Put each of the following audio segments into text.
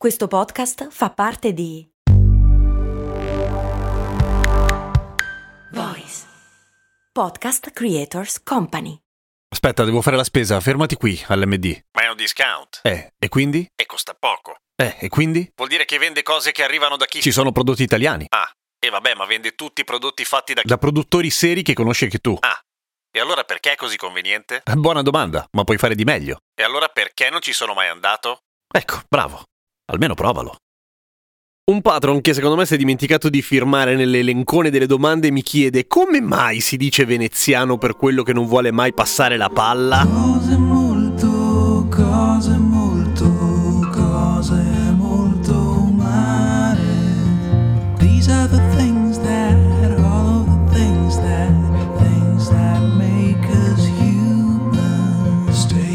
Questo podcast fa parte di Voice Podcast Creators Company. Aspetta, devo fare la spesa, fermati qui all'MD. Ma è un discount. E quindi? E costa poco. E quindi? Vuol dire che vende cose che arrivano da chi? Ci sono prodotti italiani. Ah, e vabbè, ma vende tutti i prodotti fatti da chi? Da produttori seri che conosci anche tu. Ah, e allora perché è così conveniente? Buona domanda, ma puoi fare di meglio. E allora perché non ci sono mai andato? Ecco, bravo. Almeno provalo. Un patron che secondo me si è dimenticato di firmare nell'elencone delle domande mi chiede come mai si dice veneziano per quello che non vuole mai passare la palla? Cose molto umane. These are the things that, all of the things that make us human, stay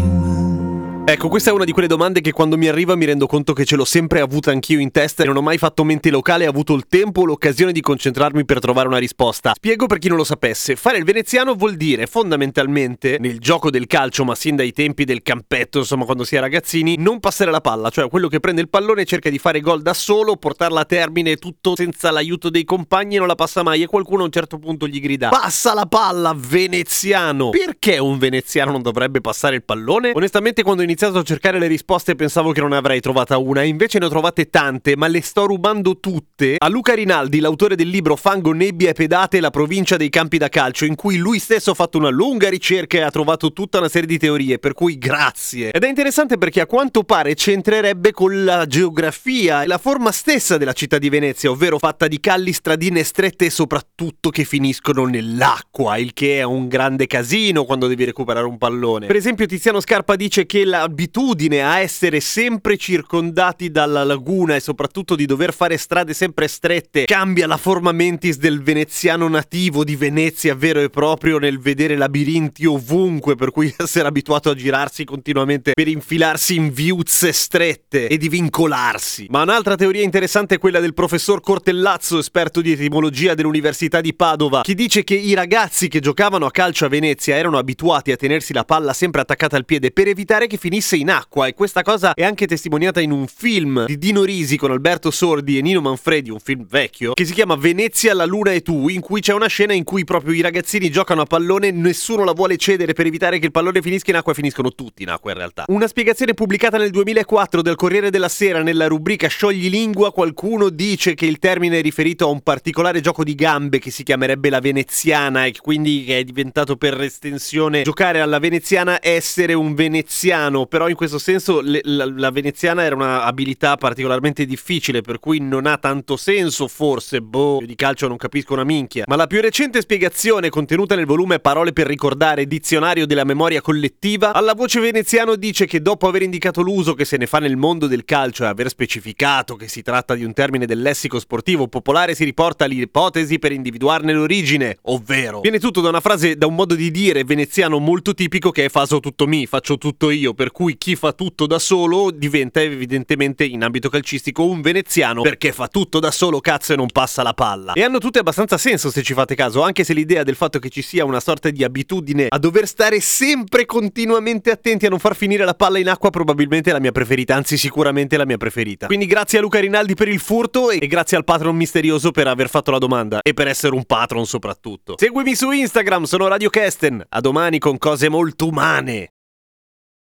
human. Ecco, questa è una di quelle domande che quando mi arriva mi rendo conto che ce l'ho sempre avuta anch'io in testa e non ho mai fatto mente locale e avuto il tempo o l'occasione di concentrarmi per trovare una risposta. Spiego per chi non lo sapesse. Fare il veneziano vuol dire fondamentalmente, nel gioco del calcio, ma sin dai tempi del campetto, insomma quando si è ragazzini, non passare la palla, cioè quello che prende il pallone cerca di fare gol da solo, portarla a termine tutto senza l'aiuto dei compagni e non la passa mai e qualcuno a un certo punto gli grida "Passa la palla, veneziano!". Perché un veneziano non dovrebbe passare il pallone? Onestamente quando ho iniziato a cercare le risposte pensavo che non ne avrei trovata una, invece ne ho trovate tante, ma le sto rubando tutte a Luca Rinaldi, l'autore del libro Fango, nebbia e pedate, la provincia dei campi da calcio, in cui lui stesso ha fatto una lunga ricerca e ha trovato tutta una serie di teorie, per cui grazie. Ed è interessante perché a quanto pare c'entrerebbe con la geografia e la forma stessa della città di Venezia, ovvero fatta di calli, stradine strette e soprattutto che finiscono nell'acqua, il che è un grande casino quando devi recuperare un pallone. Per esempio Tiziano Scarpa dice che l'abitudine a essere sempre circondati dalla laguna e soprattutto di dover fare strade sempre strette cambia la forma mentis del veneziano nativo di Venezia vero e proprio nel vedere labirinti ovunque, per cui essere abituato a girarsi continuamente per infilarsi in viuzze strette e di vincolarsi. Ma un'altra teoria interessante è quella del professor Cortellazzo, esperto di etimologia dell'Università di Padova, che dice che i ragazzi che giocavano a calcio a Venezia erano abituati a tenersi la palla sempre attaccata al piede per evitare che finisse in acqua, e questa cosa è anche testimoniata in un film di Dino Risi con Alberto Sordi e Nino Manfredi, un film vecchio, che si chiama Venezia, la luna e tu, in cui c'è una scena in cui proprio i ragazzini giocano a pallone, nessuno la vuole cedere per evitare che il pallone finisca in acqua e finiscono tutti in acqua in realtà. Una spiegazione pubblicata nel 2004 del Corriere della Sera nella rubrica Sciogli lingua, qualcuno dice che il termine è riferito a un particolare gioco di gambe che si chiamerebbe la veneziana e quindi è diventato per estensione giocare alla veneziana essere un veneziano, però in questo senso la veneziana era una abilità particolarmente difficile, per cui non ha tanto senso forse, io di calcio non capisco una minchia. Ma la più recente spiegazione contenuta nel volume Parole per ricordare, dizionario della memoria collettiva, alla Voce Veneziano dice che dopo aver indicato l'uso che se ne fa nel mondo del calcio e aver specificato che si tratta di un termine del lessico sportivo popolare, si riporta l'ipotesi per individuarne l'origine, ovvero viene tutto da una frase, da un modo di dire veneziano molto tipico che è faso tutto mi, faccio tutto io, per cui chi fa tutto da solo diventa evidentemente in ambito calcistico un veneziano perché fa tutto da solo, cazzo, e non passa la palla. E hanno tutte abbastanza senso se ci fate caso, anche se l'idea del fatto che ci sia una sorta di abitudine a dover stare sempre continuamente attenti a non far finire la palla in acqua probabilmente è la mia preferita, anzi sicuramente la mia preferita. Quindi grazie a Luca Rinaldi per il furto e grazie al patron misterioso per aver fatto la domanda e per essere un patron soprattutto. Seguimi su Instagram, sono Radio Kesten. A domani con cose molto umane.